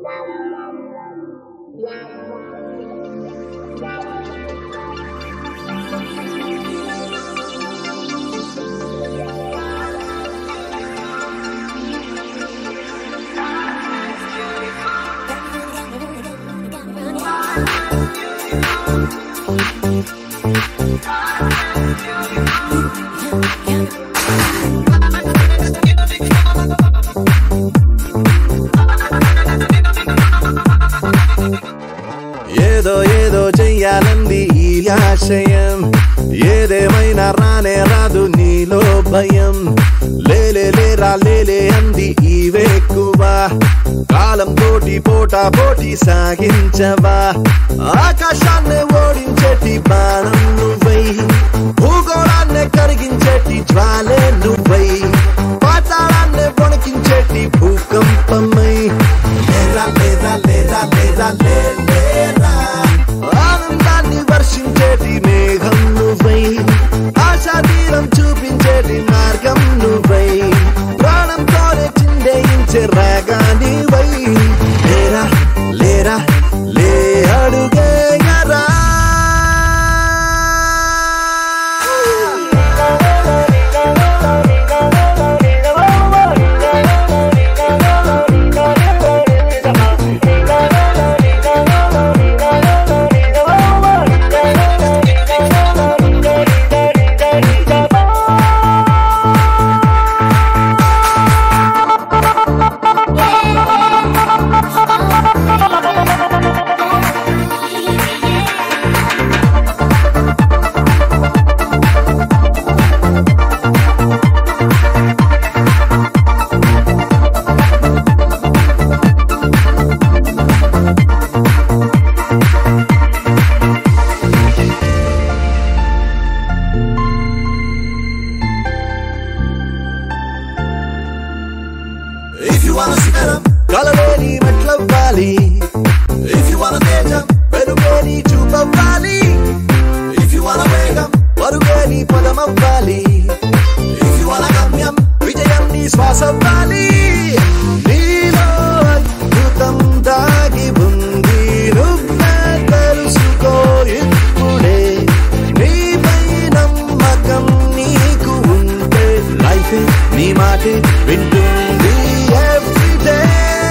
ఏదో ఏదో చెయ్యాలంది ఈ ఆశయం, ఏదేమైనా రానే రాదు నీలో భయం. లేరా లేలే అంది ఈ వేకువ, కాలం తోటి పోటా పోటీ సాగించవా. ఆకాశాన్ని ఓడించేటి బాణం నువ్వై, భూగోళాన్ని కరిగించేటి జ్వాలే నువ్వై, పాతాళాన్ని వణికించేటి భూకంపమై. లేరా లేరా లేరా లేరా లేరా, ఆనందాన్ని వర్షించేటి మేఘం నువ్వై, ఆశా తీరం చూపించేటి మార్గం నువ్వై, ప్రాణంతోనే చిందేయించే రాగానివై. లేరా లేరా లే అడుగేయరా. If you wanna శిఖరం కలలేని మెట్లవ్వాలి, if you wanna తేజం పెరుగేని చూపవ్వాలి, if you wanna వేగం పరుగేని పదమవ్వాలి, if you wanna గమ్యం విజయం నీ శ్వాసవ్వాలి. నీలో అద్భుతం దాగి ఉంది, నువ్వే తెలుసుకో ఇప్పుడే. నీపై నమ్మకం నీకు ఉంటే లైఫ్ నీ మాటే వింటుంది every day.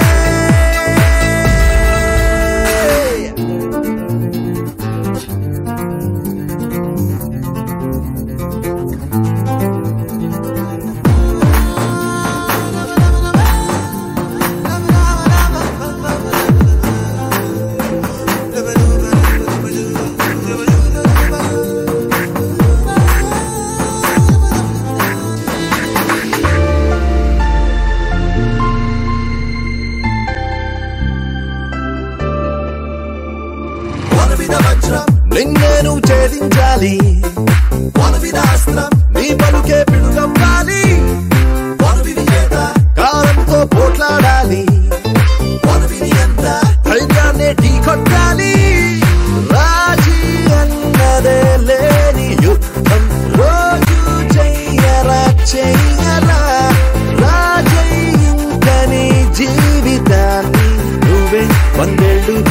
నిన్నేను ఛేదించాలి, వనవిదాస్త్రం నీ పలుకే పిడుగవ్వాలి. వనవి విజేత కాలంతో పోట్లాడాలి, వనవిని ఎంత ధైర్యాన్ని ఢీకొట్టాలి. రాజీ అన్నదే లేని యుద్ధం రోజు చెయ్యరా చెయ్యరా. రాజై ఇంక నీ జీవితాన్ని నువ్వే 100 ఏళ్ళు